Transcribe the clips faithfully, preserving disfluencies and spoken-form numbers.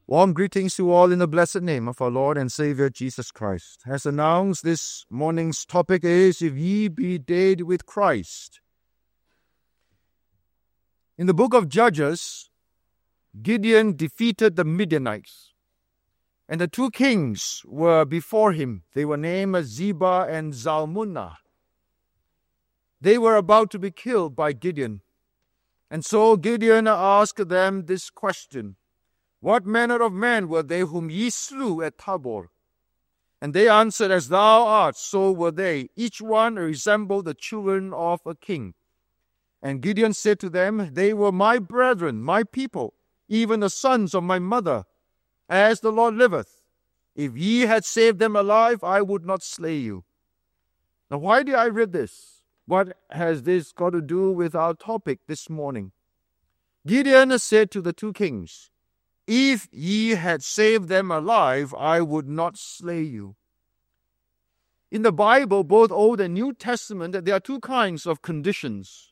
Warm greetings to all in the blessed name of our Lord and Savior Jesus Christ. As announced, this morning's topic is, If ye be dead with Christ. In the book of Judges, Gideon defeated the Midianites, and the two kings were before him. They were named Zebah and Zalmunna. They were about to be killed by Gideon. And so Gideon asked them this question: What manner of men were they whom ye slew at Tabor? And they answered, As thou art, so were they. Each one resembled the children of a king. And Gideon said to them, They were my brethren, my people, even the sons of my mother. As the Lord liveth, if ye had saved them alive, I would not slay you. Now, why did I read this? What has this got to do with our topic this morning? Gideon said to the two kings, If ye had saved them alive, I would not slay you. In the Bible, both Old and New Testament, there are two kinds of conditions.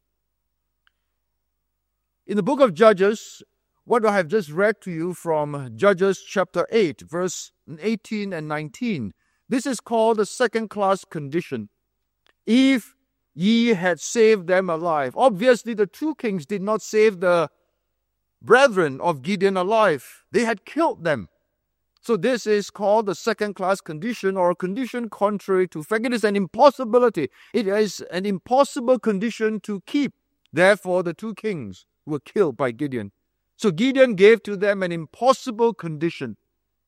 In the book of Judges, what I have just read to you from Judges chapter eight, verse eighteen and nineteen, this is called the second-class condition. If ye had saved them alive. Obviously, the two kings did not save the brethren of Gideon alive. They had killed them. So this is called the second-class condition, or a condition contrary to fact. It is an impossibility. It is an impossible condition to keep. Therefore, the two kings were killed by Gideon. So Gideon gave to them an impossible condition.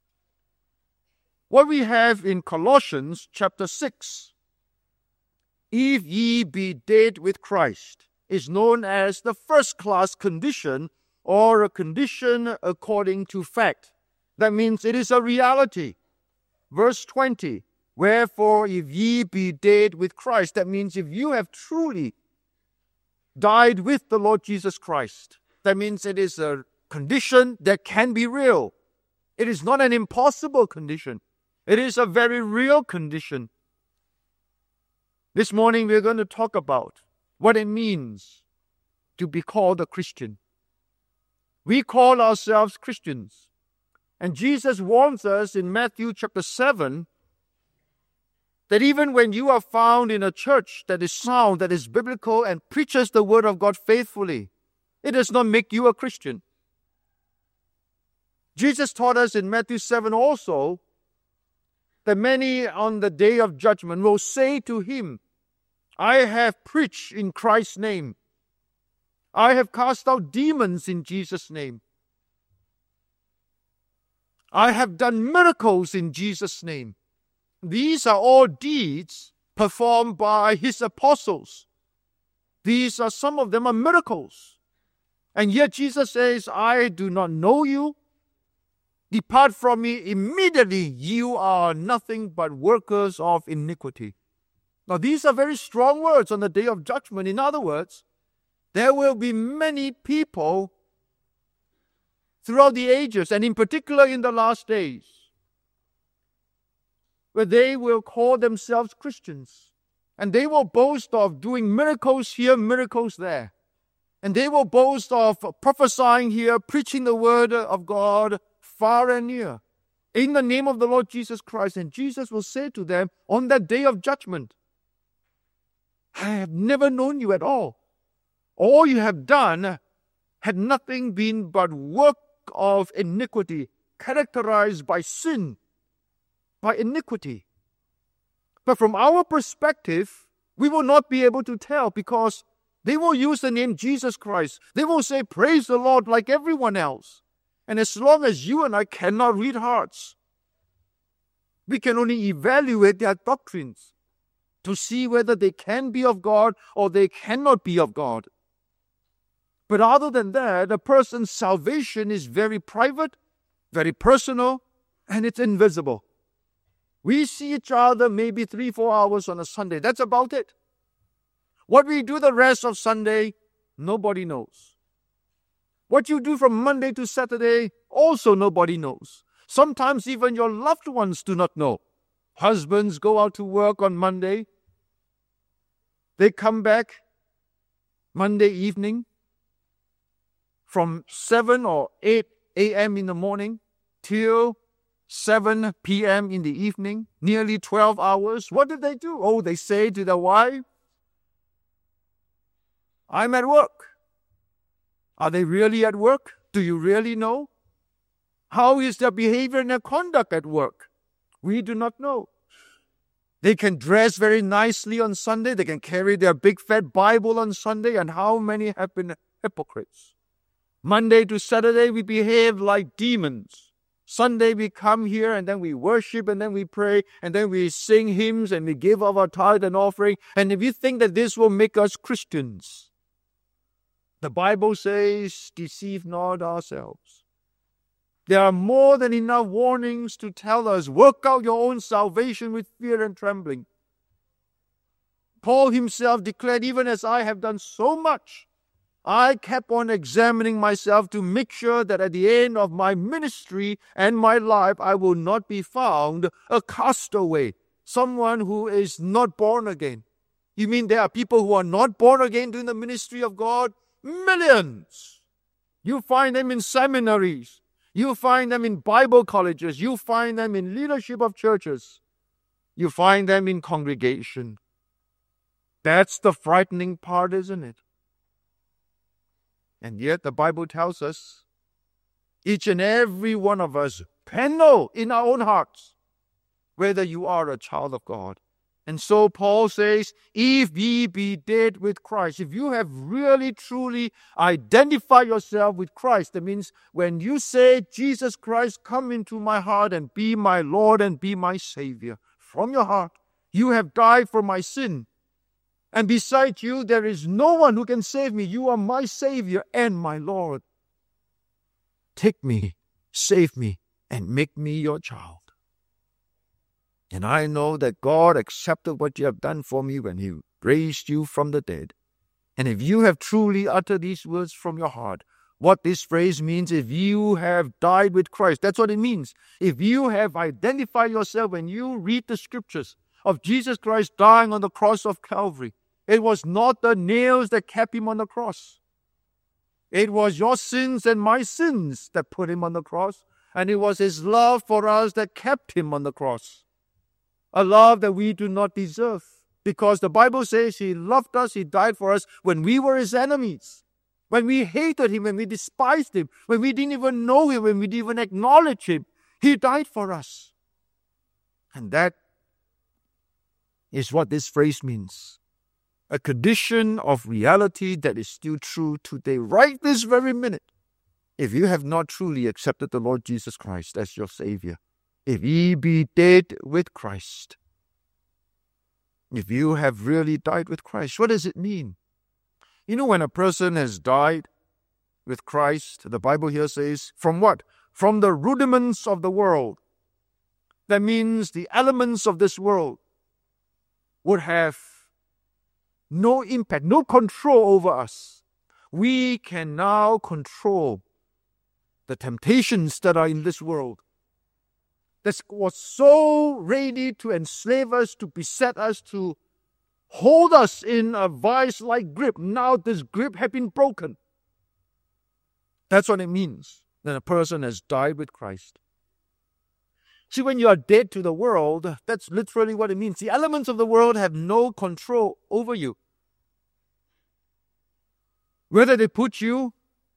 What we have in Colossians chapter six, if ye be dead with Christ, is known as the first-class condition, or a condition according to fact. That means it is a reality. Verse twenty, Wherefore if ye be dead with Christ, that means if you have truly died with the Lord Jesus Christ, that means it is a condition that can be real. It is not an impossible condition. It is a very real condition. This morning we're going to talk about what it means to be called a Christian. We call ourselves Christians. And Jesus warns us in Matthew chapter seven that even when you are found in a church that is sound, that is biblical, and preaches the word of God faithfully, it does not make you a Christian. Jesus taught us in Matthew seven also that many on the day of judgment will say to him, I have preached in Christ's name. I have cast out demons in Jesus' name. I have done miracles in Jesus' name. These are all deeds performed by his apostles. These are, some of them are miracles. And yet Jesus says, I do not know you. Depart from me immediately. You are nothing but workers of iniquity. Now, these are very strong words on the day of judgment. In other words, there will be many people throughout the ages, and in particular in the last days, where they will call themselves Christians. And they will boast of doing miracles here, miracles there. And they will boast of prophesying here, preaching the word of God far and near, in the name of the Lord Jesus Christ. And Jesus will say to them on that day of judgment, I have never known you at all. All you have done had nothing been but work of iniquity, characterized by sin, by iniquity. But from our perspective, we will not be able to tell, because they will use the name Jesus Christ. They will say, praise the Lord, like everyone else. And as long as you and I cannot read hearts, we can only evaluate their doctrines to see whether they can be of God or they cannot be of God. But other than that, a person's salvation is very private, very personal, and it's invisible. We see each other maybe three, four hours on a Sunday. That's about it. What we do the rest of Sunday, nobody knows. What you do from Monday to Saturday, also nobody knows. Sometimes even your loved ones do not know. Husbands go out to work on Monday. They come back Monday evening from seven or eight a.m. in the morning. till seven p.m. in the evening, nearly twelve hours. What did they do? Oh, they say to their wife, I'm at work. Are they really at work? Do you really know? How is their behavior and their conduct at work? We do not know. They can dress very nicely on Sunday. They can carry their big fat Bible on Sunday. And how many have been hypocrites? Monday to Saturday, we behave like demons. Sunday, we come here and then we worship and then we pray and then we sing hymns and we give of our tithe and offering. And if you think that this will make us Christians, the Bible says, deceive not ourselves. There are more than enough warnings to tell us, work out your own salvation with fear and trembling. Paul himself declared, even as I have done so much, I kept on examining myself to make sure that at the end of my ministry and my life, I will not be found a castaway, someone who is not born again. You mean there are people who are not born again doing the ministry of God? Millions! You find them in seminaries. You find them in Bible colleges. You find them in leadership of churches. You find them in congregation. That's the frightening part, isn't it? And yet the Bible tells us, each and every one of us can know in our own hearts whether you are a child of God. And so Paul says, if ye be dead with Christ, if you have really truly identified yourself with Christ, that means when you say, Jesus Christ, come into my heart and be my Lord and be my Savior, from your heart, you have died for my sin. And beside you, there is no one who can save me. You are my Savior and my Lord. Take me, save me, and make me your child. And I know that God accepted what you have done for me when He raised you from the dead. And if you have truly uttered these words from your heart, what this phrase means, if you have died with Christ, that's what it means. If you have identified yourself when you read the scriptures of Jesus Christ dying on the cross of Calvary, it was not the nails that kept Him on the cross. It was your sins and my sins that put Him on the cross. And it was His love for us that kept Him on the cross. A love that we do not deserve. Because the Bible says He loved us, He died for us when we were His enemies. When we hated Him, when we despised Him, when we didn't even know Him, when we didn't even acknowledge Him. He died for us. And that is what this phrase means. A condition of reality that is still true today, right this very minute. If you have not truly accepted the Lord Jesus Christ as your Savior, if ye be dead with Christ, if you have really died with Christ, what does it mean? You know, when a person has died with Christ, the Bible here says, from what? From the rudiments of the world. That means the elements of this world would have no impact, no control over us. We can now control the temptations that are in this world that was so ready to enslave us, to beset us, to hold us in a vice-like grip. Now this grip has been broken. That's what it means that a person has died with Christ. See, when you are dead to the world, that's literally what it means. The elements of the world have no control over you. Whether they put you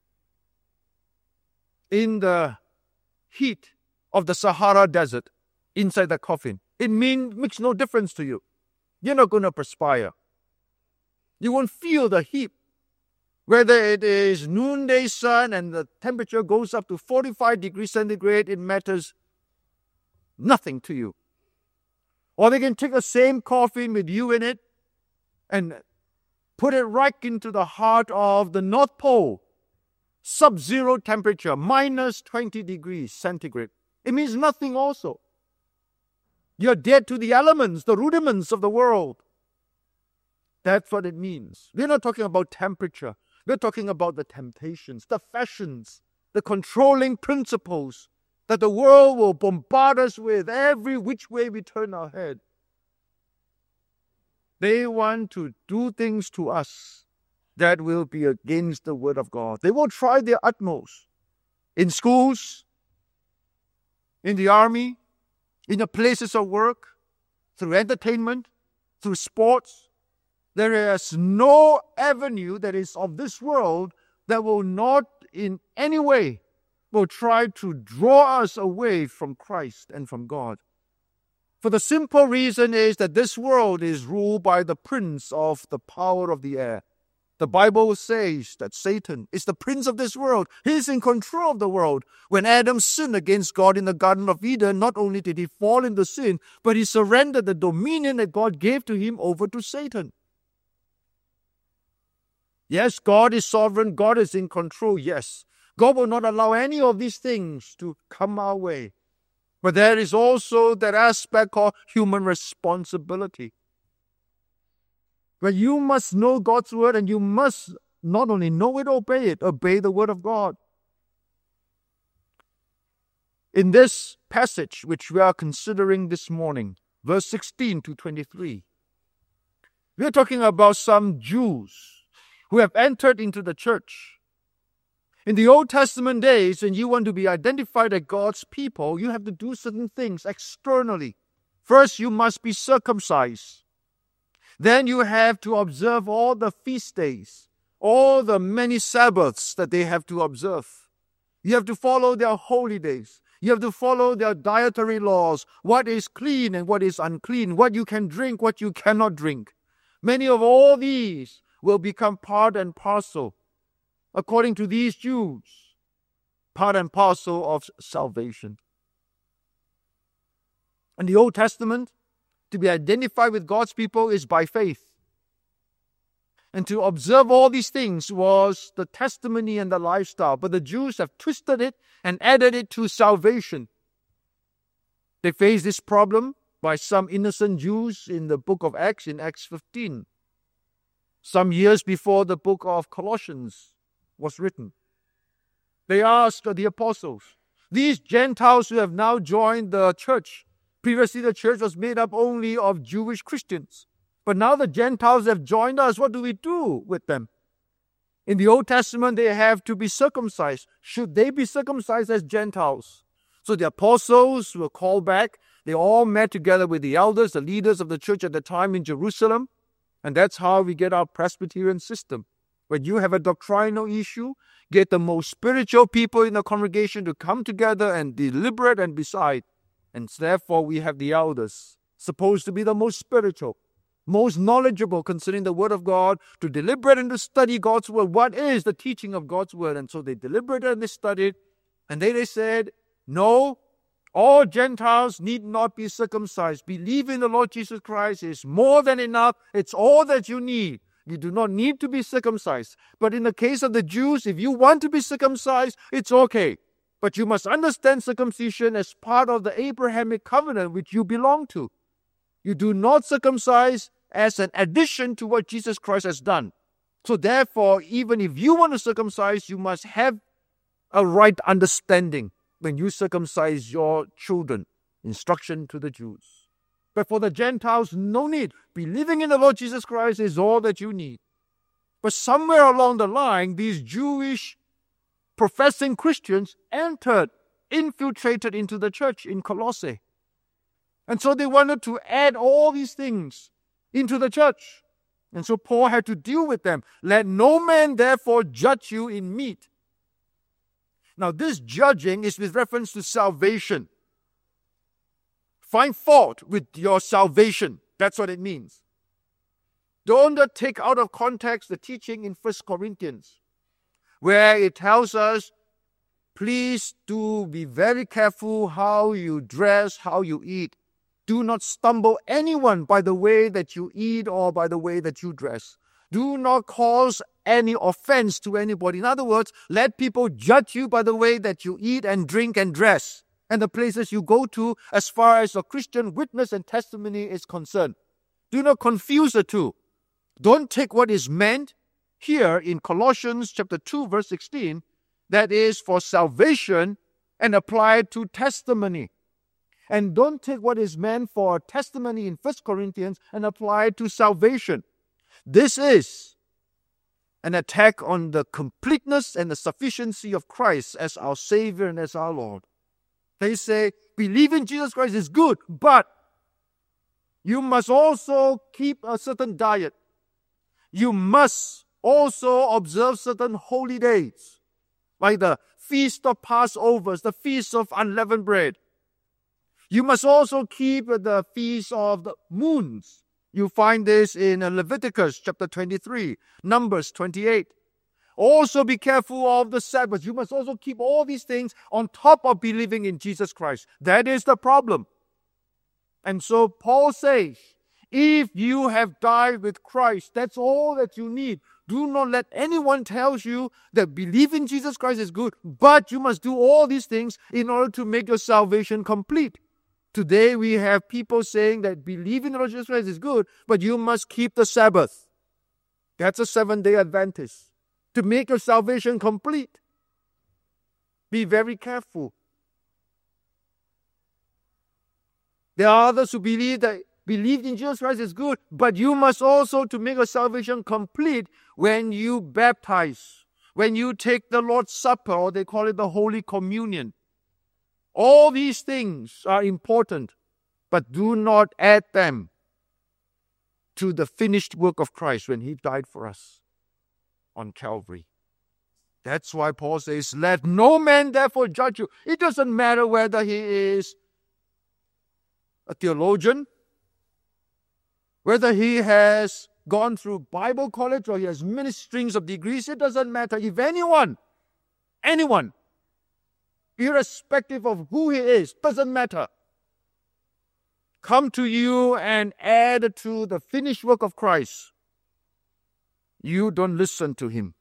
in the heat of the Sahara Desert, inside the coffin, it mean, makes no difference to you. You're not going to perspire. You won't feel the heat. Whether it is noonday sun and the temperature goes up to forty-five degrees centigrade, it matters nothing to you. Or they can take the same coffin with you in it and put it right into the heart of the North Pole. Sub-zero temperature, minus twenty degrees centigrade. It means nothing also. You're dead to the elements, the rudiments of the world. That's what it means. We're not talking about temperature. We're talking about the temptations, the fashions, the controlling principles that the world will bombard us with every which way we turn our head. They want to do things to us that will be against the Word of God. They will try their utmost. In schools, in the army, in the places of work, through entertainment, through sports. There is no avenue that is of this world that will not in any way will try to draw us away from Christ and from God. For the simple reason is that this world is ruled by the prince of the power of the air. The Bible says that Satan is the prince of this world. He is in control of the world. When Adam sinned against God in the Garden of Eden, not only did he fall into sin, but he surrendered the dominion that God gave to him over to Satan. Yes, God is sovereign. God is in control. Yes, God will not allow any of these things to come our way. But there is also that aspect called human responsibility, where you must know God's word and you must not only know it, obey it, obey the word of God. In this passage which we are considering this morning, verse sixteen to twenty-three, we are talking about some Jews who have entered into the church. In the Old Testament days, when you want to be identified as God's people, you have to do certain things externally. First, you must be circumcised. Then you have to observe all the feast days, all the many Sabbaths that they have to observe. You have to follow their holy days. You have to follow their dietary laws, what is clean and what is unclean, what you can drink, what you cannot drink. Many of all these will become part and parcel, according to these Jews, part and parcel of salvation. In the Old Testament, to be identified with God's people is by faith. And to observe all these things was the testimony and the lifestyle. But the Jews have twisted it and added it to salvation. They face this problem by some innocent Jews in the book of Acts, in Acts fifteen. Some years before the book of Colossians was written. They asked the apostles, these Gentiles who have now joined the church, previously the church was made up only of Jewish Christians, but now the Gentiles have joined us, what do we do with them? In the Old Testament, they have to be circumcised. Should they be circumcised as Gentiles? So the apostles were called back. They all met together with the elders, the leaders of the church at the time in Jerusalem. And that's how we get our Presbyterian system. When you have a doctrinal issue, get the most spiritual people in the congregation to come together and deliberate and decide. And therefore we have the elders, supposed to be the most spiritual, most knowledgeable concerning the Word of God, to deliberate and to study God's Word. What is the teaching of God's Word? And so they deliberated and they studied. And then they said, no, all Gentiles need not be circumcised. Believe in the Lord Jesus Christ is more than enough. It's all that you need. You do not need to be circumcised. But in the case of the Jews, if you want to be circumcised, it's okay. But you must understand circumcision as part of the Abrahamic covenant which you belong to. You do not circumcise as an addition to what Jesus Christ has done. So therefore, even if you want to circumcise, you must have a right understanding when you circumcise your children. Instruction to the Jews. But for the Gentiles, no need. Believing in the Lord Jesus Christ is all that you need. But somewhere along the line, these Jewish professing Christians entered, infiltrated into the church in Colossae. And so they wanted to add all these things into the church. And so Paul had to deal with them. Let no man therefore judge you in meat. Now this judging is with reference to salvation. Find fault with your salvation. That's what it means. Don't take out of context the teaching in First Corinthians, where it tells us, please do be very careful how you dress, how you eat. Do not stumble anyone by the way that you eat or by the way that you dress. Do not cause any offense to anybody. In other words, let people judge you by the way that you eat and drink and dress, and the places you go to as far as your Christian witness and testimony is concerned. Do not confuse the two. Don't take what is meant here in Colossians chapter two, verse sixteen, that is for salvation, and apply it to testimony. And don't take what is meant for testimony in First Corinthians and apply it to salvation. This is an attack on the completeness and the sufficiency of Christ as our Savior and as our Lord. They say, believe in Jesus Christ is good, but you must also keep a certain diet. You must also observe certain holy days, like the Feast of Passovers, the Feast of Unleavened Bread. You must also keep the Feast of the Moons. You find this in Leviticus chapter twenty-three, Numbers twenty-eight. Also be careful of the Sabbath. You must also keep all these things on top of believing in Jesus Christ. That is the problem. And so Paul says, if you have died with Christ, that's all that you need. Do not let anyone tell you that believe in Jesus Christ is good, but you must do all these things in order to make your salvation complete. Today we have people saying that believe in the Lord Jesus Christ is good, but you must keep the Sabbath. That's a seven-day Adventist. To make your salvation complete. Be very careful. There are others who believe that believe in Jesus Christ is good, but you must also, to make your salvation complete, when you baptize, when you take the Lord's Supper, or they call it the Holy Communion. All these things are important, but do not add them to the finished work of Christ when He died for us on Calvary. That's why Paul says, let no man therefore judge you. It doesn't matter whether he is a theologian, whether he has gone through Bible college or he has many strings of degrees. It doesn't matter. If anyone, anyone, irrespective of who he is, doesn't matter, come to you and add to the finished work of Christ, you don't listen to him.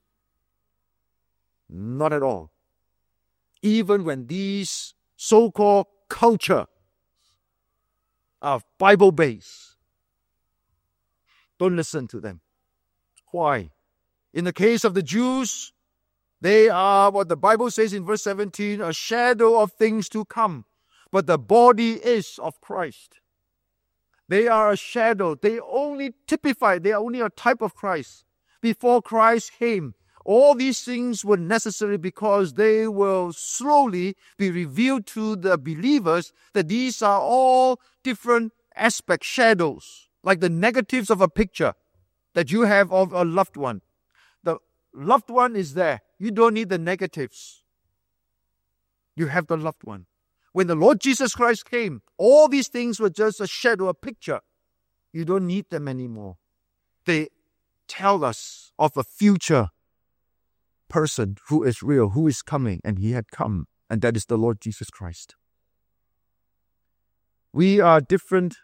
Not at all. Even when these so-called culture are Bible-based, don't listen to them. Why? In the case of the Jews, they are, what the Bible says in verse seventeen, a shadow of things to come. But the body is of Christ. They are a shadow. They only typify, they are only a type of Christ. Before Christ came, all these things were necessary because they will slowly be revealed to the believers that these are all different aspects, shadows, like the negatives of a picture that you have of a loved one. The loved one is there. You don't need the negatives. You have the loved one. When the Lord Jesus Christ came, all these things were just a shadow, a picture. You don't need them anymore. They tell us of a future person who is real, who is coming, and He had come, and that is the Lord Jesus Christ. We are different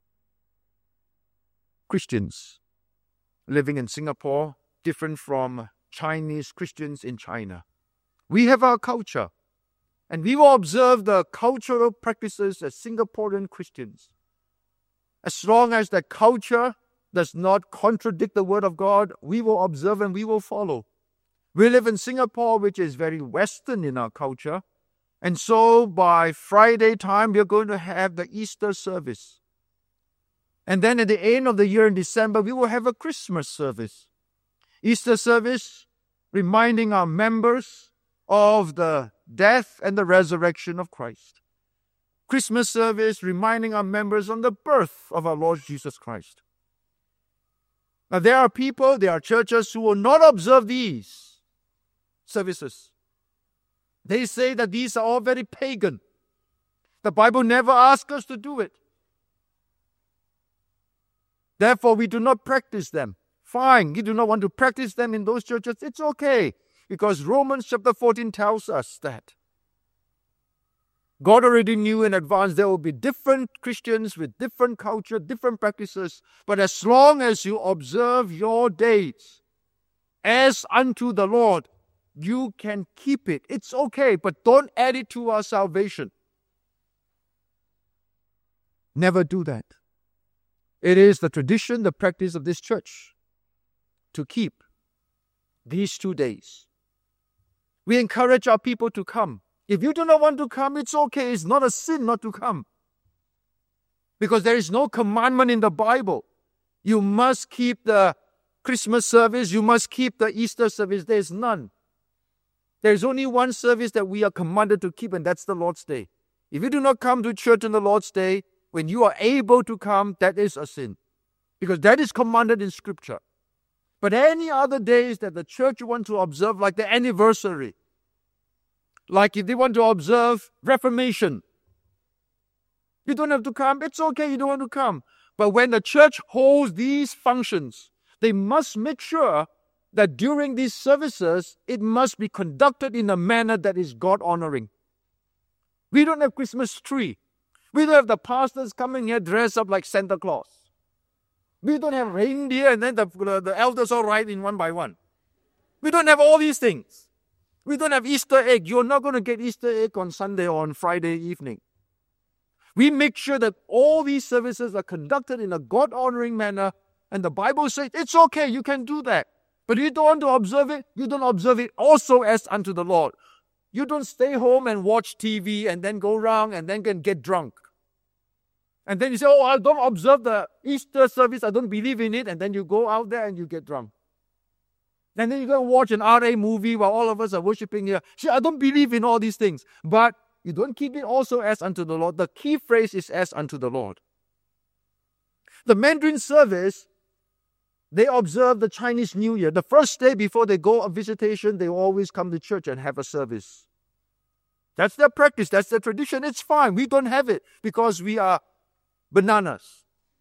Christians living in Singapore, different from Chinese Christians in China. We have our culture, and we will observe the cultural practices as Singaporean Christians. As long as that culture does not contradict the Word of God, we will observe and we will follow. We live in Singapore, which is very Western in our culture. And so by Friday time, we are going to have the Easter service. And then at the end of the year in December, we will have a Christmas service. Easter service, reminding our members of the death and the resurrection of Christ. Christmas service, reminding our members on the birth of our Lord Jesus Christ. Now, there are people, there are churches who will not observe these services. They say that these are all very pagan. The Bible never asks us to do it. Therefore, we do not practice them. Fine, you do not want to practice them in those churches. It's okay, because Romans chapter fourteen tells us that God already knew in advance there will be different Christians with different culture, different practices. But as long as you observe your days as unto the Lord, you can keep it. It's okay, but don't add it to our salvation. Never do that. It is the tradition, the practice of this church to keep these two days. We encourage our people to come. If you do not want to come, it's okay. It's not a sin not to come. Because there is no commandment in the Bible. You must keep the Christmas service. You must keep the Easter service. There is none. There is only one service that we are commanded to keep, and that's the Lord's Day. If you do not come to church on the Lord's Day, when you are able to come, that is a sin. Because that is commanded in Scripture. But any other days that the church wants to observe, like the anniversary, like if they want to observe Reformation, you don't have to come. It's okay, you don't want to come. But when the church holds these functions, they must make sure that during these services, it must be conducted in a manner that is God-honoring. We don't have Christmas tree. We don't have the pastors coming here dressed up like Santa Claus. We don't have reindeer and then the, the elders all ride in one by one. We don't have all these things. We don't have Easter egg. You're not going to get Easter egg on Sunday or on Friday evening. We make sure that all these services are conducted in a God-honoring manner, and the Bible says it's okay, you can do that. But if you don't want to observe it, you don't observe it also as unto the Lord. You don't stay home and watch T V and then go around and then can get drunk. And then you say, oh, I don't observe the Easter service, I don't believe in it, and then you go out there and you get drunk. And then you go and watch an R A movie while all of us are worshiping here. See, I don't believe in all these things. But you don't keep it also as unto the Lord. The key phrase is as unto the Lord. The Mandarin service, they observe the Chinese New Year. The first day before they go on visitation, they always come to church and have a service. That's their practice. That's their tradition. It's fine. We don't have it because we are bananas.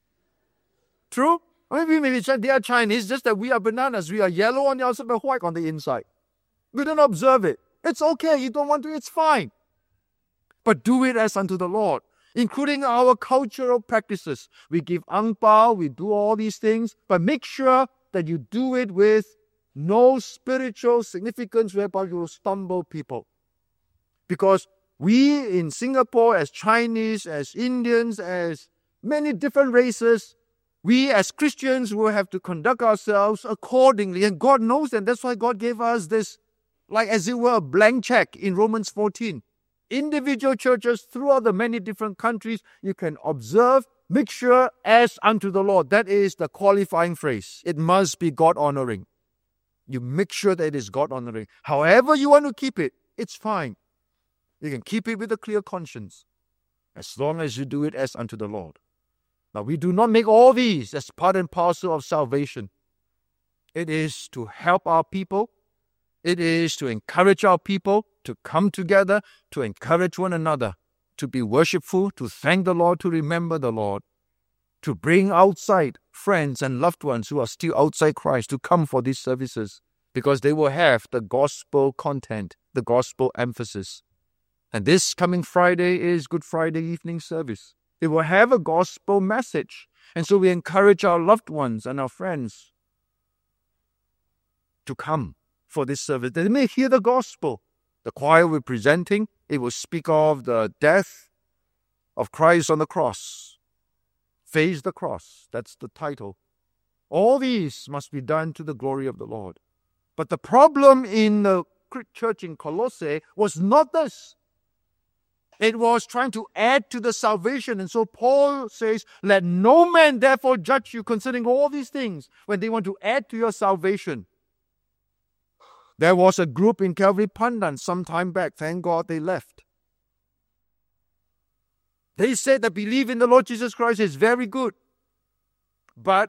True? I mean, maybe they are Chinese, just that we are bananas. We are yellow on the outside but white on the inside. We don't observe it. It's okay. You don't want to, it's fine. But do it as unto the Lord, including our cultural practices. We give ang pao, we do all these things, but make sure that you do it with no spiritual significance whereby you will stumble people. Because we in Singapore, as Chinese, as Indians, as many different races, we as Christians will have to conduct ourselves accordingly. And God knows that. That's why God gave us this, like as it were, a blank check in Romans fourteen. Individual churches throughout the many different countries, you can observe, make sure as unto the Lord. That is the qualifying phrase. It must be God-honoring. You make sure that it is God-honoring. However you want to keep it, it's fine. You can keep it with a clear conscience, as long as you do it as unto the Lord. Now, we do not make all these as part and parcel of salvation. It is to help our people. It is to encourage our people to come together, to encourage one another, to be worshipful, to thank the Lord, to remember the Lord, to bring outside friends and loved ones who are still outside Christ to come for these services, because they will have the gospel content, the gospel emphasis. And this coming Friday is Good Friday evening service. It will have a gospel message. And so we encourage our loved ones and our friends to come for this service. They may hear the gospel. The choir will be presenting. It will speak of the death of Christ on the cross. Face the cross. That's the title. All these must be done to the glory of the Lord. But the problem in the church in Colossae was not this. It was trying to add to the salvation. And so Paul says, let no man therefore judge you concerning all these things when they want to add to your salvation. There was a group in Calvary Pandan some time back. Thank God they left. They said that belief in the Lord Jesus Christ is very good. But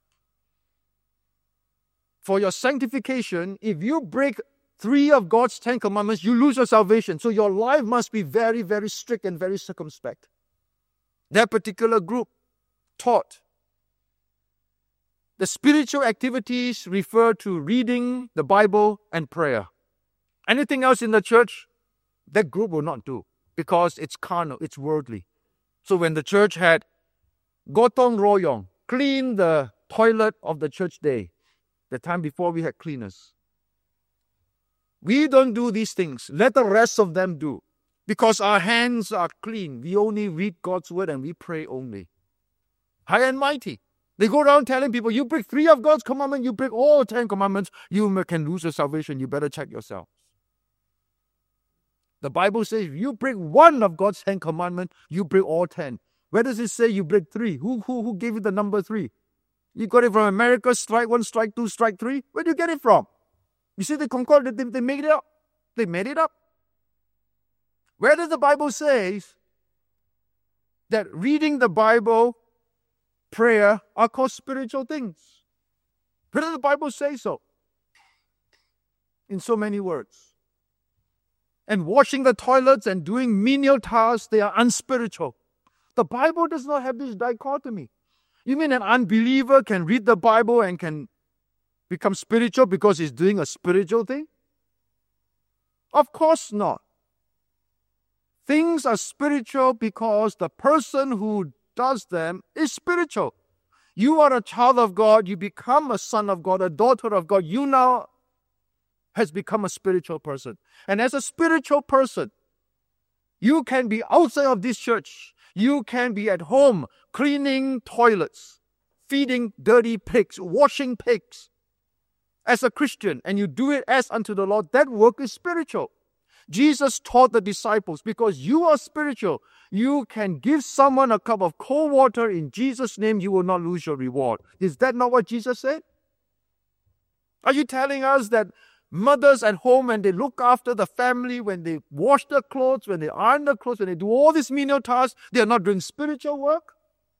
for your sanctification, if you break three of God's Ten Commandments, you lose your salvation. So your life must be very, very strict and very circumspect. That particular group taught the spiritual activities refer to reading the Bible and prayer. Anything else in the church, that group will not do because it's carnal, it's worldly. So when the church had gotong royong, clean the toilet of the church day, the time before we had cleaners. We don't do these things. Let the rest of them do. Because our hands are clean. We only read God's word and we pray only. High and mighty. They go around telling people, you break three of God's commandments, you break all ten commandments, you can lose your salvation. You better check yourself. The Bible says, if you break one of God's ten commandments, you break all ten. Where does it say you break three? Who, who, who gave you the number three? You got it from America, strike one, strike two, strike three? Where do you get it from? You see, the Concord, they, they made it up. They made it up. Where does the Bible say that reading the Bible, prayer are called spiritual things. Where does the Bible say so? In so many words. And washing the toilets and doing menial tasks, they are unspiritual. The Bible does not have this dichotomy. You mean an unbeliever can read the Bible and can become spiritual because he's doing a spiritual thing? Of course not. Things are spiritual because the person who does them is spiritual. You are a child of God, you become a son of God, a daughter of God. You now has become a spiritual person. And as a spiritual person, you can be outside of this church. You can be at home cleaning toilets, feeding dirty pigs, washing pigs. As a Christian, and you do it as unto the Lord, that work is spiritual. Jesus taught the disciples, because you are spiritual, you can give someone a cup of cold water in Jesus' name, you will not lose your reward. Is that not what Jesus said? Are you telling us that mothers at home, when they look after the family, when they wash their clothes, when they iron their clothes, when they do all these menial tasks, they are not doing spiritual work?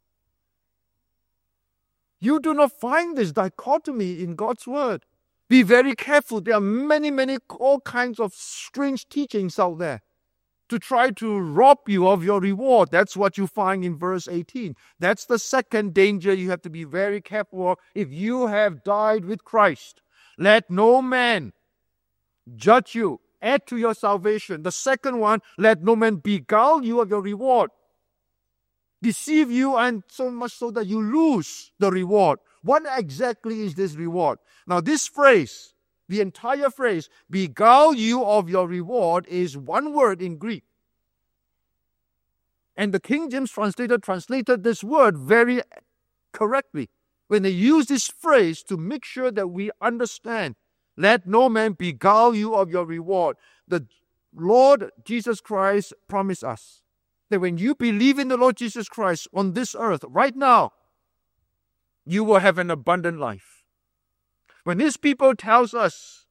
You do not find this dichotomy in God's word. Be very careful. There are many, many, all kinds of strange teachings out there to try to rob you of your reward. That's what you find in verse eighteen. That's the second danger you have to be very careful of. If you have died with Christ, let no man judge you, add to your salvation. The second one, let no man beguile you of your reward, deceive you, and so much so that you lose the reward. What exactly is this reward? Now, this phrase, the entire phrase, beguile you of your reward, is one word in Greek. And the King James translator translated this word very correctly when they use this phrase to make sure that we understand. Let no man beguile you of your reward. The Lord Jesus Christ promised us that when you believe in the Lord Jesus Christ on this earth right now, you will have an abundant life. When these people tells us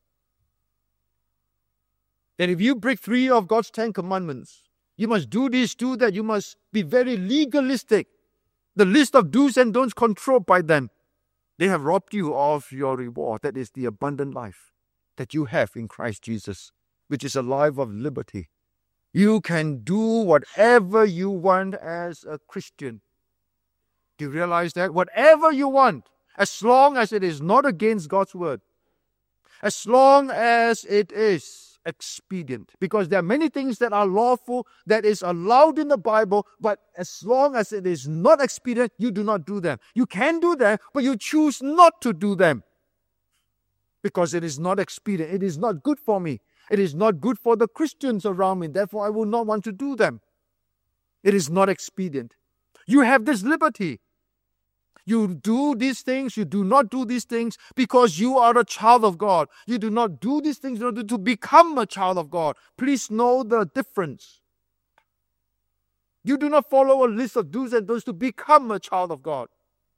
that if you break three of God's Ten Commandments, you must do this, do that, you must be very legalistic, the list of do's and don'ts controlled by them, they have robbed you of your reward. That is the abundant life that you have in Christ Jesus, which is a life of liberty. You can do whatever you want as a Christian. Do you realize that? Whatever you want, as long as it is not against God's word, as long as it is expedient. Because there are many things that are lawful, that is allowed in the Bible, but as long as it is not expedient, you do not do them. You can do them, but you choose not to do them. Because it is not expedient. It is not good for me. It is not good for the Christians around me. Therefore, I will not want to do them. It is not expedient. You have this liberty. You do these things, you do not do these things because you are a child of God. You do not do these things in order to become a child of God. Please know the difference. You do not follow a list of do's and don'ts to become a child of God.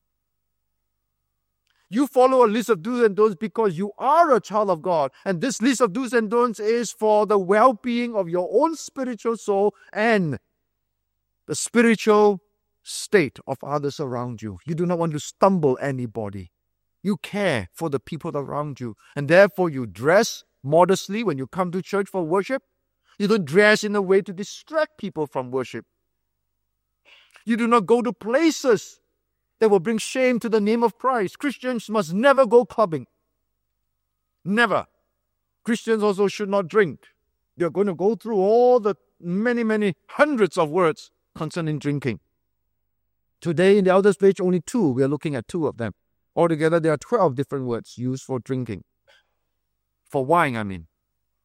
You follow a list of do's and don'ts because you are a child of God. And this list of do's and don'ts is for the well-being of your own spiritual soul and the spiritual state of others around you. You do not want to stumble anybody. You care for the people around you. And therefore you dress modestly when you come to church for worship. You don't dress in a way to distract people from worship. You do not go to places that will bring shame to the name of Christ. Christians must never go clubbing. Never. Christians also should not drink. They are going to go through all the many, many hundreds of words concerning drinking. Today in the Elders page, only two. We are looking at two of them. Altogether, there are twelve different words used for drinking. For wine, I mean.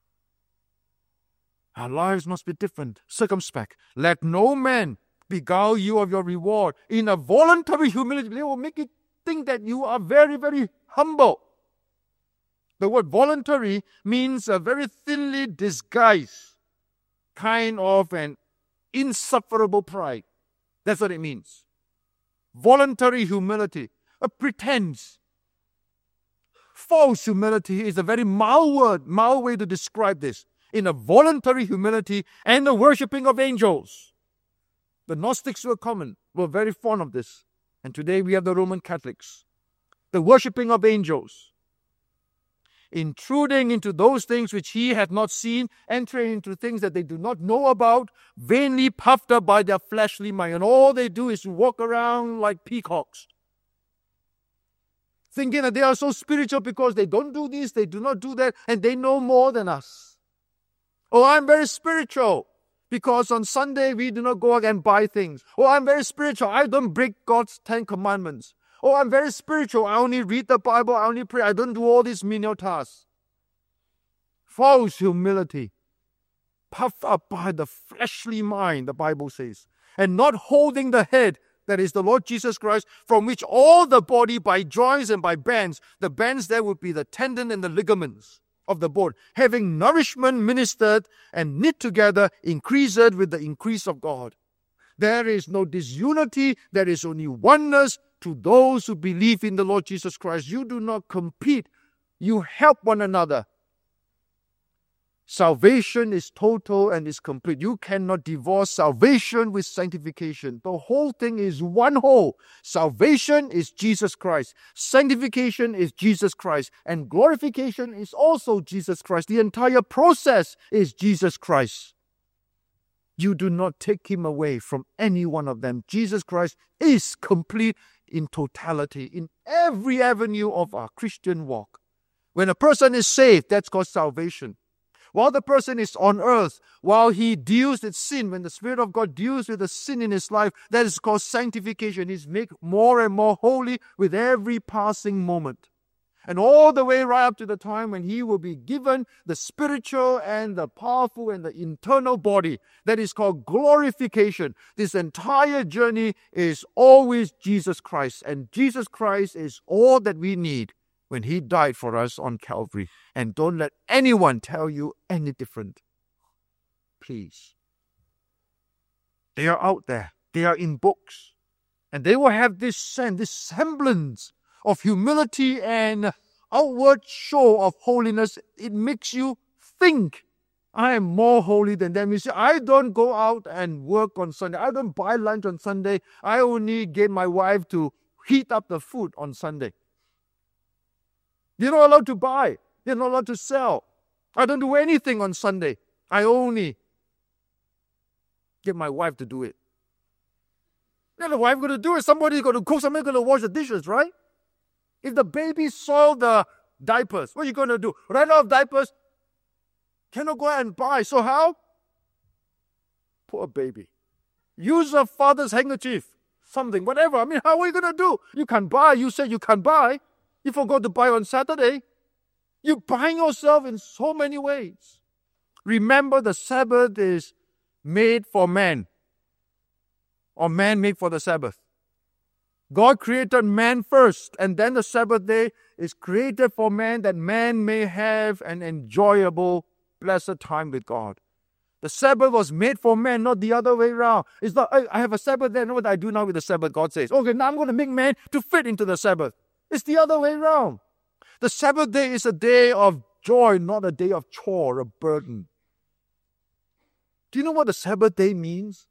Our lives must be different, circumspect. Let no man beguile you of your reward. In a voluntary humility, they will make you think that you are very, very humble. The word voluntary means a very thinly disguised kind of an insufferable pride. That's what it means. Voluntary humility, a pretense. False humility is a very mild word, mild way to describe this. In a voluntary humility and the worshipping of angels. The Gnostics were common, were very fond of this. And today we have the Roman Catholics. The worshipping of angels. Intruding into those things which he had not seen, entering into things that they do not know about, vainly puffed up by their fleshly mind. And all they do is walk around like peacocks, thinking that they are so spiritual because they don't do this, they do not do that, and they know more than us. Oh, I'm very spiritual because on Sunday we do not go out and buy things. Oh, I'm very spiritual. I don't break God's Ten Commandments. Oh, I'm very spiritual. I only read the Bible. I only pray. I don't do all these menial tasks. False humility. Puffed up by the fleshly mind, the Bible says. And not holding the head, that is the Lord Jesus Christ, from which all the body by joints and by bands, the bands there would be the tendon and the ligaments of the bone, having nourishment ministered and knit together, increased with the increase of God. There is no disunity. There is only oneness to those who believe in the Lord Jesus Christ. You do not compete. You help one another. Salvation is total and is complete. You cannot divorce salvation with sanctification. The whole thing is one whole. Salvation is Jesus Christ. Sanctification is Jesus Christ. And glorification is also Jesus Christ. The entire process is Jesus Christ. You do not take him away from any one of them. Jesus Christ is complete in totality, in every avenue of our Christian walk. When a person is saved, that's called salvation. While the person is on earth, while he deals with sin, when the Spirit of God deals with the sin in his life, that is called sanctification. He's made more and more holy with every passing moment. And all the way right up to the time when he will be given the spiritual and the powerful and the eternal body. That is called glorification. This entire journey is always Jesus Christ. And Jesus Christ is all that we need when he died for us on Calvary. And don't let anyone tell you any different. Please. They are out there. They are in books. And they will have this sense, this semblance of humility and outward show of holiness. It makes you think, I am more holy than them. You see, I don't go out and work on Sunday. I don't buy lunch on Sunday. I only get my wife to heat up the food on Sunday. You're not allowed to buy. You're not allowed to sell. I don't do anything on Sunday. I only get my wife to do it. Then the wife going to do it. Somebody's going to cook. Somebody's going to wash the dishes, right? If the baby soiled the diapers, what are you going to do? Run out of diapers? Cannot go out and buy. So how? Poor baby. Use a father's handkerchief. Something, whatever. I mean, how are you going to do? You can't buy. You said you can't buy. You forgot to buy on Saturday. You bind yourself in so many ways. Remember, the Sabbath is made for man, or man made for the Sabbath. God created man first, and then the Sabbath day is created for man that man may have an enjoyable, blessed time with God. The Sabbath was made for man, not the other way around. It's not, I have a Sabbath day, I know what I do now with the Sabbath, God says. Okay, now I'm going to make man to fit into the Sabbath. It's the other way around. The Sabbath day is a day of joy, not a day of chore, a burden. Do you know what the Sabbath day means?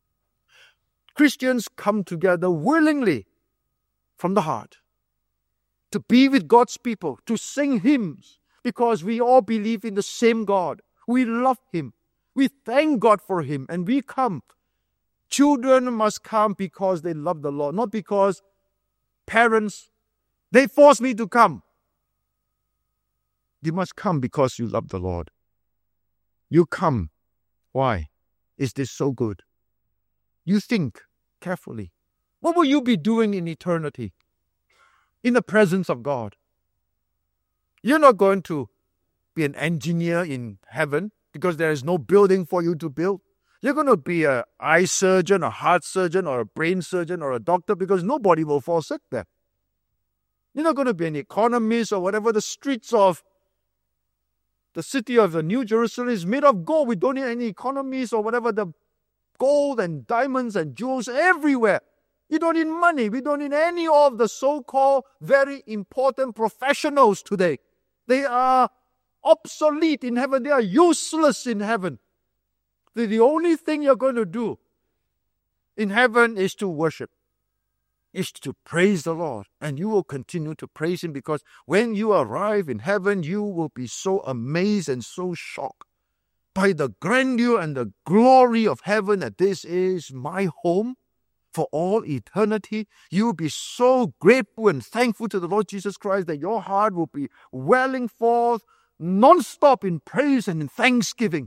Christians come together willingly from the heart to be with God's people, to sing hymns, because we all believe in the same God. We love him. We thank God for him, and we come. Children must come because they love the Lord, not because parents, they force me to come. You must come because you love the Lord. You come. Why? Is this so good? You think carefully. What will you be doing in eternity? In the presence of God. You're not going to be an engineer in heaven because there is no building for you to build. You're going to be an eye surgeon, a heart surgeon, or a brain surgeon, or a doctor because nobody will fall sick there. You're not going to be an economist or whatever. The streets of the city of the New Jerusalem is made of gold. We don't need any economies or whatever. The gold and diamonds and jewels everywhere. You don't need money. We don't need any of the so-called very important professionals today. They are obsolete in heaven. They are useless in heaven. The, the only thing you're going to do in heaven is to worship, is to praise the Lord. And you will continue to praise Him, because when you arrive in heaven, you will be so amazed and so shocked by the grandeur and the glory of heaven, that this is my home for all eternity. You will be so grateful and thankful to the Lord Jesus Christ that your heart will be welling forth non-stop in praise and in thanksgiving.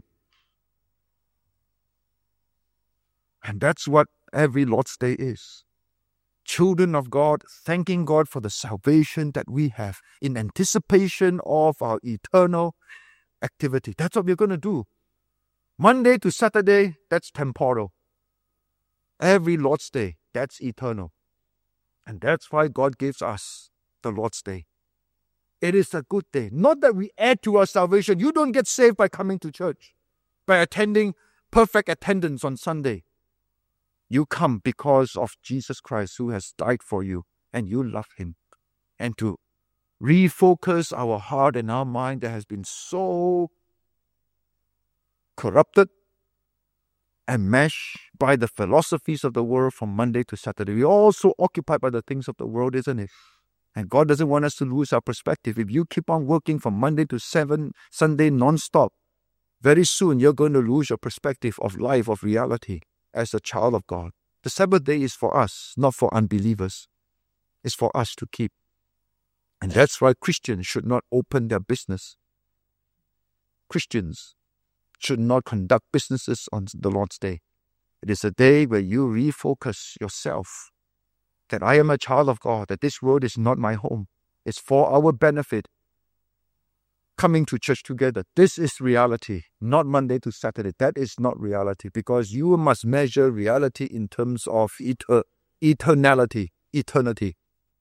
And that's what every Lord's Day is. Children of God, thanking God for the salvation that we have in anticipation of our eternal activity. That's what we're going to do. Monday to Saturday, that's temporal. Every Lord's Day, that's eternal. And that's why God gives us the Lord's Day. It is a good day. Not that we add to our salvation. You don't get saved by coming to church, by attending perfect attendance on Sunday. You come because of Jesus Christ, who has died for you, and you love Him. And to refocus our heart and our mind that has been so corrupted and meshed by the philosophies of the world from Monday to Saturday. We're all so occupied by the things of the world, isn't it? And God doesn't want us to lose our perspective. If you keep on working from Monday to seven, Sunday non-stop, very soon you're going to lose your perspective of life, of reality as a child of God. The Sabbath day is for us, not for unbelievers. It's for us to keep. And that's why Christians should not open their business. Christians should not conduct businesses on the Lord's Day. It is a day where you refocus yourself that I am a child of God, that this world is not my home. It's for our benefit. Coming to church together, this is reality, not Monday to Saturday. That is not reality, because you must measure reality in terms of eter- eternality, eternity.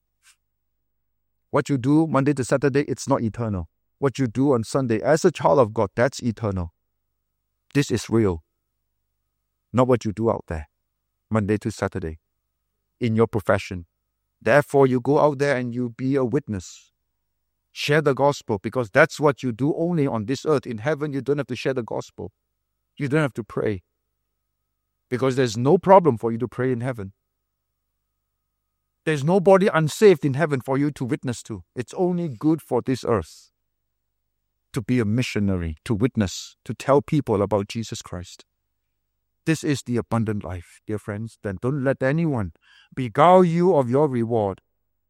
What you do Monday to Saturday, it's not eternal. What you do on Sunday as a child of God, that's eternal. This is real. Not what you do out there, Monday to Saturday, in your profession. Therefore, you go out there and you be a witness. Share the gospel, because that's what you do only on this earth. In heaven, you don't have to share the gospel. You don't have to pray, because there's no problem for you to pray in heaven. There's nobody unsaved in heaven for you to witness to. It's only good for this earth to be a missionary, to witness, to tell people about Jesus Christ. This is the abundant life, dear friends. Then don't let anyone beguile you of your reward.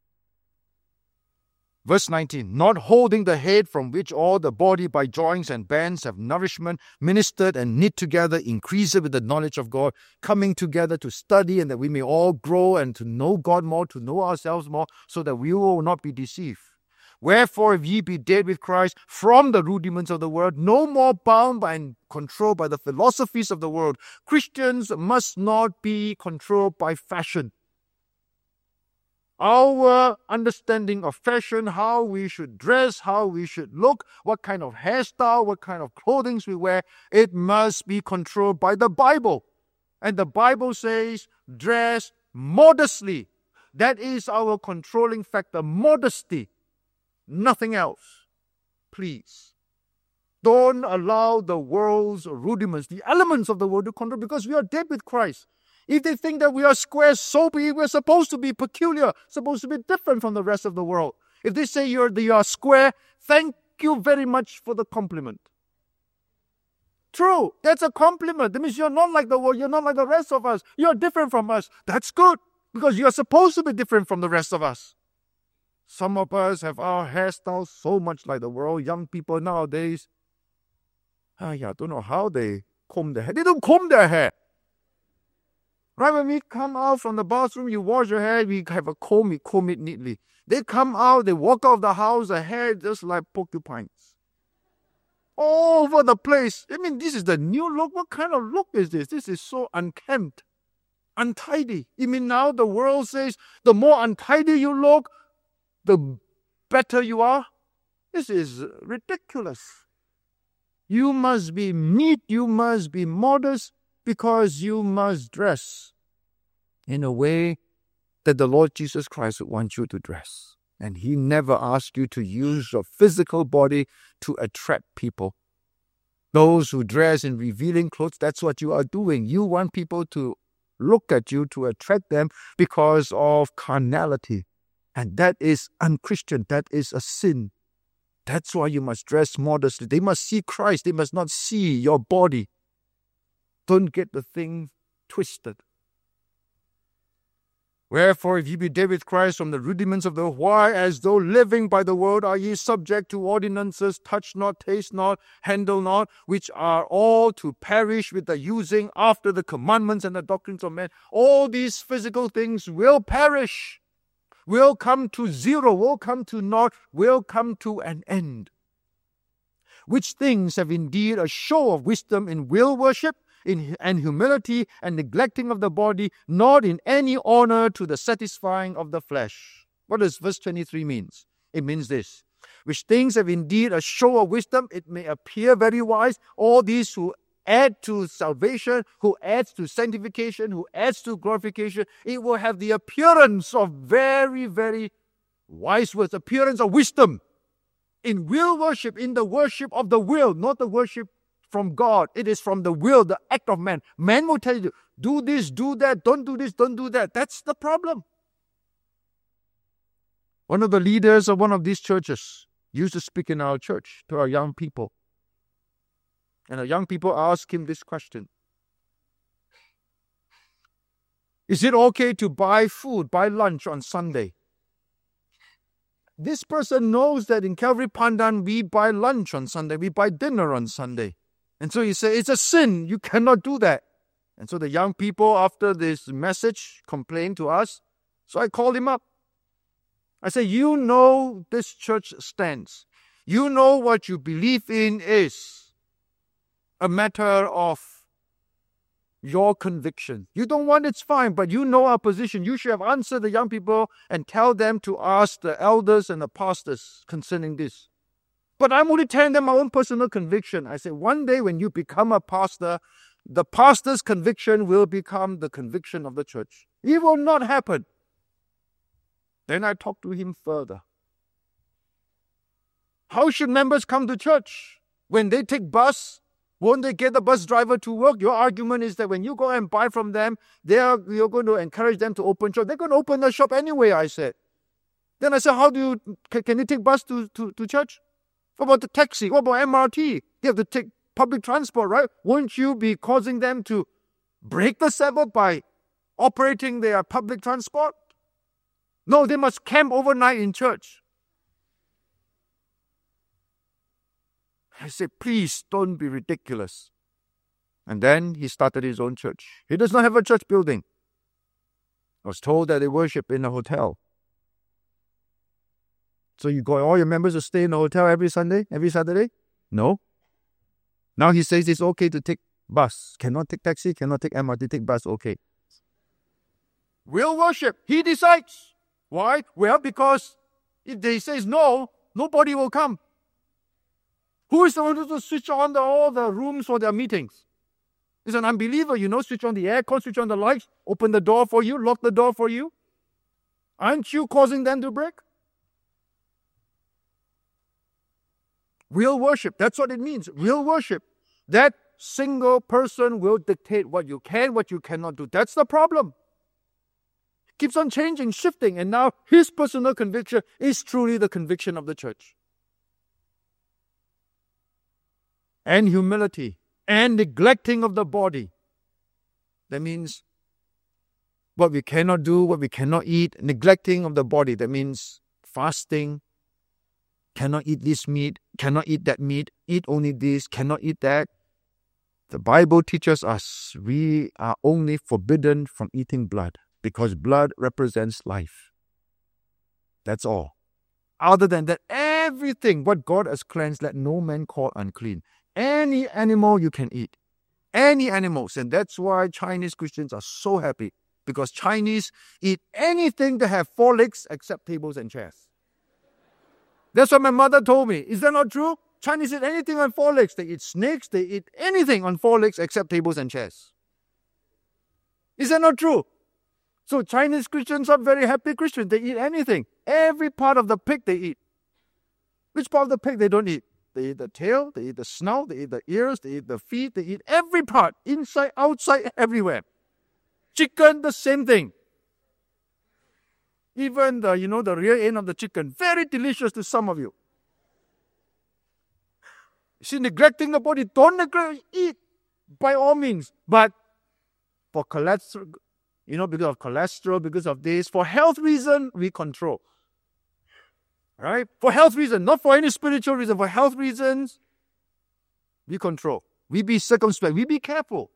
Verse nineteen, not holding the head, from which all the body by joints and bands have nourishment, ministered and knit together, increased with the knowledge of God, coming together to study, and that we may all grow and to know God more, to know ourselves more, so that we will not be deceived. Wherefore, if ye be dead with Christ from the rudiments of the world, no more bound by and controlled by the philosophies of the world. Christians must not be controlled by fashion. Our understanding of fashion, how we should dress, how we should look, what kind of hairstyle, what kind of clothing we wear, it must be controlled by the Bible. And the Bible says, dress modestly. That is our controlling factor, modesty. Nothing else. Please. Don't allow the world's rudiments, the elements of the world to control, because we are dead with Christ. If they think that we are square, so be it. We're supposed to be peculiar, supposed to be different from the rest of the world. If they say you're, you are square, thank you very much for the compliment. True, that's a compliment. That means you're not like the world, you're not like the rest of us. You're different from us. That's good, because you're supposed to be different from the rest of us. Some of us have our hairstyles so much like the world. Young people nowadays, I don't know how they comb their hair. They don't comb their hair. Right, when we come out from the bathroom, you wash your hair, we have a comb, we comb it neatly. They come out, they walk out of the house, the hair just like porcupines. All over the place. I mean, this is the new look. What kind of look is this? This is so unkempt, untidy. I mean, now the world says the more untidy you look, the better you are. This is ridiculous. You must be neat, you must be modest, because you must dress in a way that the Lord Jesus Christ would want you to dress. And He never asked you to use your physical body to attract people. Those who dress in revealing clothes, that's what you are doing. You want people to look at you, to attract them because of carnality. And that is unchristian. That is a sin. That's why you must dress modestly. They must see Christ. They must not see your body. Don't get the thing twisted. Wherefore, if ye be dead with Christ from the rudiments of the why, as though living by the word, are ye subject to ordinances, touch not, taste not, handle not, which are all to perish with the using after the commandments and the doctrines of men. All these physical things will perish, will come to zero, will come to naught, will come to an end. Which things have indeed a show of wisdom in will worship, in and humility and neglecting of the body, not in any honor to the satisfying of the flesh. What does verse twenty-three means? It means this: which things have indeed a show of wisdom, it may appear very wise. All these who add to salvation, who adds to sanctification, who adds to glorification, it will have the appearance of very, very wise words, appearance of wisdom. In will worship, in the worship of the will, not the worship from God. It is from the will, the act of man. Man will tell you, do this, do that, don't do this, don't do that. That's the problem. One of the leaders of one of these churches used to speak in our church to our young people. And our young people asked him this question: is it okay to buy food, buy lunch on Sunday? This person knows that in Calvary Pandan we buy lunch on Sunday, we buy dinner on Sunday. And so he said, it's a sin, you cannot do that. And so the young people, after this message, complained to us. So I called him up. I said, you know this church stance. You know what you believe in is a matter of your conviction. You don't want it's fine, but you know our position. You should have answered the young people and tell them to ask the elders and the pastors concerning this. But I'm only telling them my own personal conviction. I said, one day when you become a pastor, the pastor's conviction will become the conviction of the church. It will not happen. Then I talked to him further. How should members come to church? When they take bus, won't they get the bus driver to work? Your argument is that when you go and buy from them, they are, you're going to encourage them to open shop. They're going to open the shop anyway, I said. Then I said, how do you, can, can you take bus to, to, to church? What about the taxi? What about M R T? They have to take public transport, right? Won't you be causing them to break the Sabbath by operating their public transport? No, they must camp overnight in church. I said, please don't be ridiculous. And then he started his own church. He does not have a church building. I was told that they worship in a hotel. So you got all your members to stay in the hotel every Sunday, every Saturday? No. Now he says it's okay to take bus. Cannot take taxi, cannot take M R T, take bus, okay. Will worship. He decides. Why? Well, because if they say no, nobody will come. Who is the one to switch on the, all the rooms for their meetings? It's an unbeliever, you know, switch on the aircon, switch on the lights, open the door for you, lock the door for you. Aren't you causing them to break? Real worship, that's what it means. Real worship. That single person will dictate what you can, what you cannot do. That's the problem. It keeps on changing, shifting, and now his personal conviction is truly the conviction of the church. And humility, and neglecting of the body. That means what we cannot do, what we cannot eat, neglecting of the body. That means fasting, cannot eat this meat, cannot eat that meat, eat only this, cannot eat that. The Bible teaches us we are only forbidden from eating blood because blood represents life. That's all. Other than that, everything what God has cleansed, let no man call unclean. Any animal you can eat. Any animals. And that's why Chinese Christians are so happy. Because Chinese eat anything that have four legs except tables and chairs. That's what my mother told me. Is that not true? Chinese eat anything on four legs. They eat snakes. They eat anything on four legs except tables and chairs. Is that not true? So Chinese Christians are very happy Christians. They eat anything. Every part of the pig they eat. Which part of the pig they don't eat? They eat the tail, they eat the snout, they eat the ears, they eat the feet, they eat every part, inside, outside, everywhere. Chicken, the same thing. Even the, you know, the rear end of the chicken, very delicious to some of you. You see, neglecting the body, don't neglect, eat by all means. But for cholesterol, you know, because of cholesterol, because of this, for health reason, we control. Right? For health reason, not for any spiritual reason, for health reasons, we control. We be circumspect. We be careful.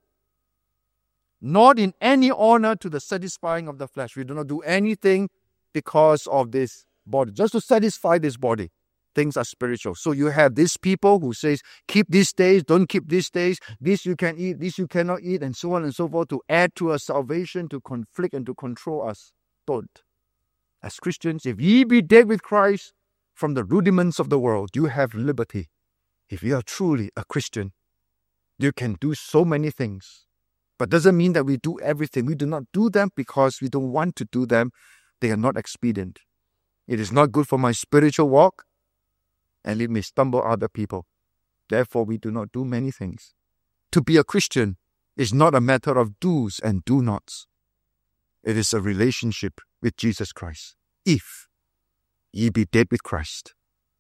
Not in any honor to the satisfying of the flesh. We do not do anything because of this body, just to satisfy this body. Things are spiritual. So you have these people who says, keep these days, don't keep these days, this you can eat, this you cannot eat, and so on and so forth, to add to our salvation, to conflict and to control us. Don't. As Christians, if ye be dead with Christ from the rudiments of the world, you have liberty. If you are truly a Christian, you can do so many things. But doesn't mean that we do everything. We do not do them because we don't want to do them. They are not expedient. It is not good for my spiritual walk, and it may stumble other people. Therefore, we do not do many things. To be a Christian is not a matter of do's and do nots. It is a relationship with Jesus Christ. If ye be dead with Christ.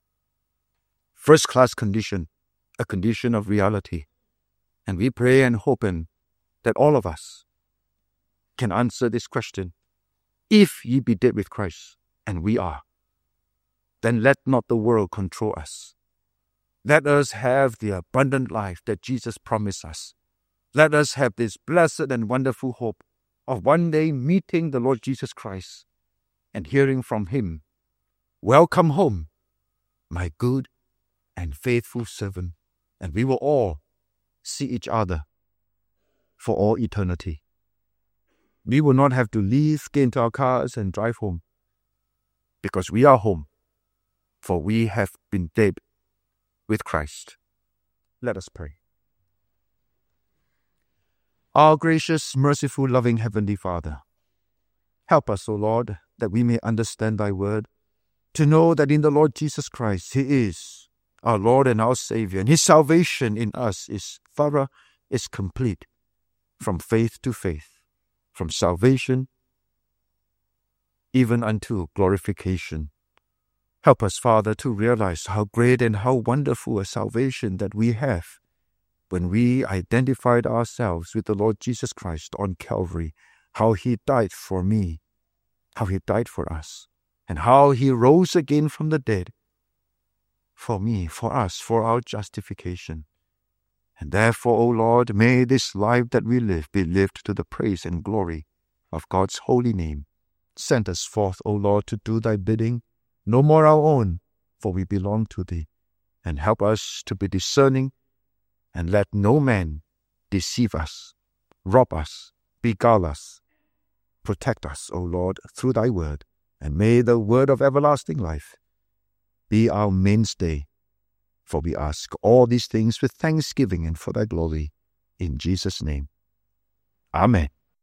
First class condition, a condition of reality. And we pray and hope that all of us can answer this question. If ye be dead with Christ, and we are, then let not the world control us. Let us have the abundant life that Jesus promised us. Let us have this blessed and wonderful hope of one day meeting the Lord Jesus Christ and hearing from Him, "Welcome home, my good and faithful servant." And we will all see each other for all eternity. We will not have to leave, get into our cars and drive home, because we are home, for we have been dead with Christ. Let us pray. Our gracious, merciful, loving Heavenly Father, help us, O Lord, that we may understand Thy word, to know that in the Lord Jesus Christ, He is our Lord and our Savior, and His salvation in us is thorough, is complete, from faith to faith, from salvation even unto glorification. Help us, Father, to realize how great and how wonderful a salvation that we have when we identified ourselves with the Lord Jesus Christ on Calvary, how He died for me, how He died for us, and how He rose again from the dead for me, for us, for our justification. And therefore, O Lord, may this life that we live be lived to the praise and glory of God's holy name. Send us forth, O Lord, to do Thy bidding, no more our own, for we belong to Thee. And help us to be discerning, and let no man deceive us, rob us, beguile us. Protect us, O Lord, through Thy word, and may the word of everlasting life be our mainstay. For we ask all these things with thanksgiving and for Thy glory. In Jesus' name. Amen.